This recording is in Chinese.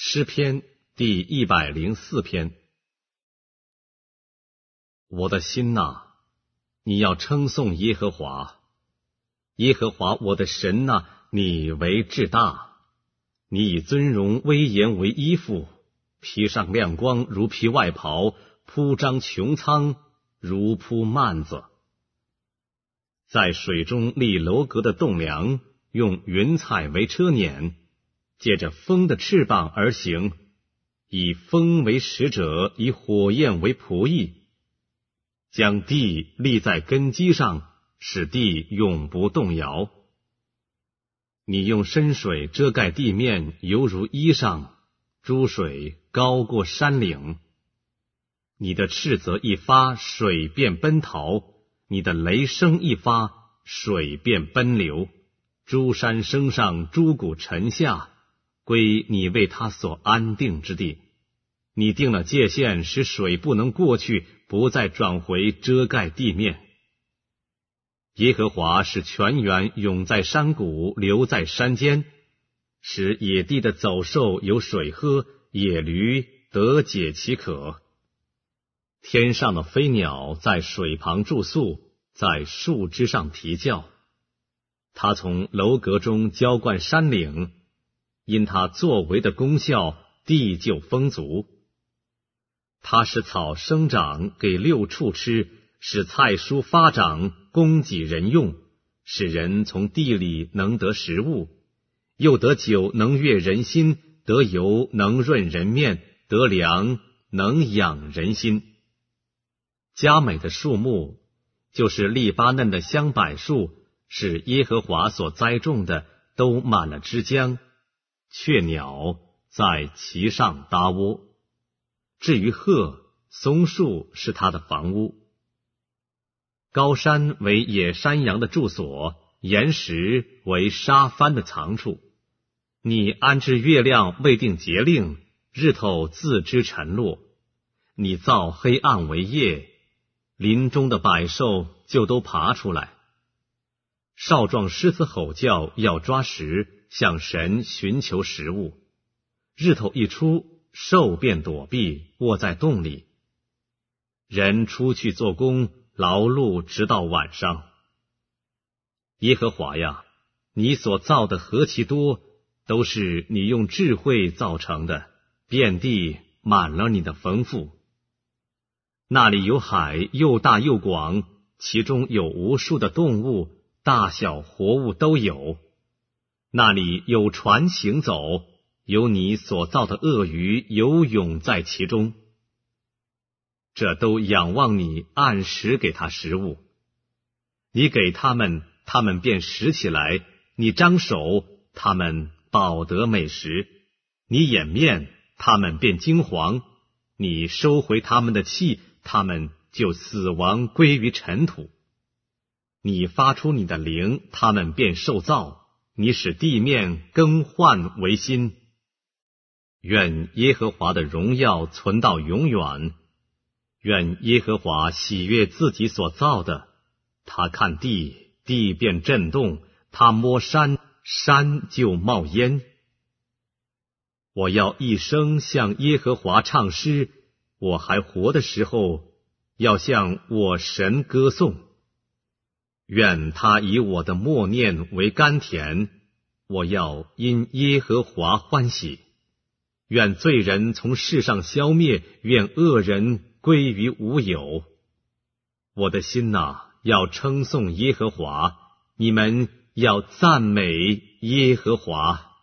诗篇第104篇。我的心哪，你要称颂耶和华。耶和华我的神哪，你为至大。你以尊荣威严为衣服，披上亮光如披外袍，铺张穹苍如铺幔子。在水中立楼阁的栋梁，用云彩为车辇，借着风的翅膀而行，以风为使者，以火焰为仆役，将地立在根基上，使地永不动摇。你用深水遮盖地面，犹如衣裳，诸水高过山岭。你的斥责一发，水便奔逃；你的雷声一发，水便奔流。诸山升上，诸谷沉下，归你为他所安定之地。你定了界限，使水不能过去，不再转回遮盖地面。耶和华使泉源涌在山谷，流在山间，使野地的走兽有水喝，野驴得解其渴。天上的飞鸟在水旁住宿，在树枝上啼叫。他从楼阁中浇灌山岭，因他作为的功效，地就丰足。他使草生长，给六畜吃，使菜蔬发长，供给人用，使人从地里能得食物，又得酒能悦人心，得油能润人面，得粮能养人心。佳美的树木，就是利巴嫩的香柏树，是耶和华所栽种的，都满了枝浆，雀鸟在其上搭窝。至于鹤，松树是它的房屋。高山为野山羊的住所，岩石为沙帆的藏处。你安置月亮，未定节令，日头自知晨落。你造黑暗为夜，林中的百兽就都爬出来。少壮狮子吼叫，要抓食，向神寻求食物。日头一出，兽便躲避，卧在洞里。人出去做工，劳碌直到晚上。耶和华呀，你所造的何其多，都是你用智慧造成的，遍地满了你的丰富。那里有海，又大又广，其中有无数的动物，大小活物都有。那里有船行走，有你所造的鳄鱼游泳在其中。这都仰望你，按时给他食物。你给他们，他们便拾起来；你张手，他们饱得美食；你掩面，他们便惊惶；你收回他们的气，他们就死亡归于尘土。你发出你的灵，他们便受造；你使地面更换为新。愿耶和华的荣耀存到永远。愿耶和华喜悦自己所造的。他看地，地便震动；他摸山，山就冒烟。我要一生向耶和华唱诗，我还活的时候，要向我神歌颂。愿他以我的默念为甘甜，我要因耶和华欢喜。愿罪人从世上消灭，愿恶人归于无有。我的心哪，要称颂耶和华，你们要赞美耶和华。